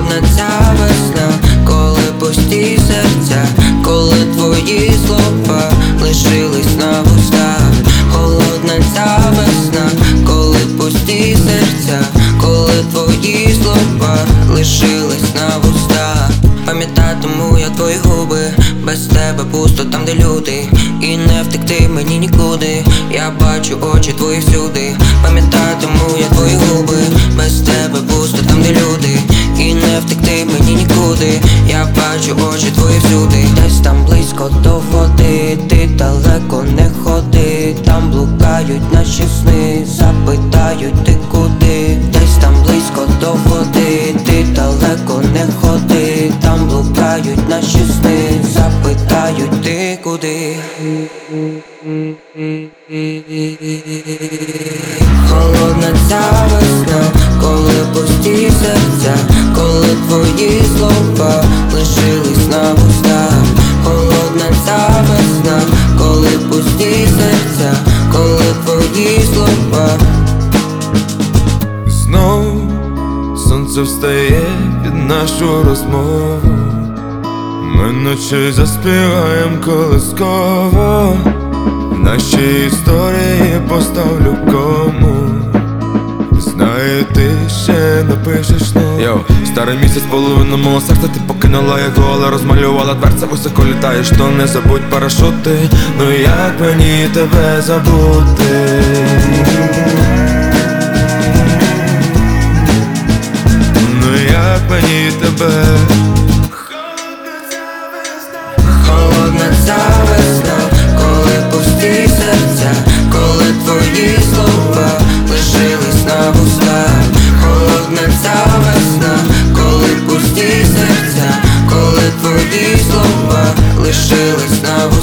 Холодна ця весна, коли пусті серця, коли твої слова лишились на вустах. Холодна ця весна, коли пусті серця, коли твої слова лишились на вустах. Пам'ятатиму я твої губи, без тебе пусто там, де люди, і не втекти мені нікуди. Я бачу очі твої всюди. Пам'ятатиму я твої губи, без тебе пусто там, де люди, і не втекти мені нікуди. Я бачу очі твої всюди. Десь там близько до води, ти далеко не ходи. Там блукають наші сни, запитають ти куди. Десь там близько до води, ти далеко не ходи. Там блукають наші сни, запитають ти куди. Холодна ця весна, коли пусті серця, коли твої слова лишились на вустах. Холодна ця весна, коли пусті серця, коли твої слова. Знов сонце встає під нашу розмову. Ми ночі заспіваєм колисково. В нашій історії поставлю кому. Знаю, ти ще напишеш нам. Йоу, старий місяць, половину мого серця ти покинула його, але розмалювала дверця, високо літаєш, то не забудь парашути. Ну як мені тебе забути? Ну як мені тебе? Холодна ця весна, коли пусті серця, коли твої слова лишились на вустах. Холодна ця весна, коли пусті серця, коли твої слова лишились на вустах.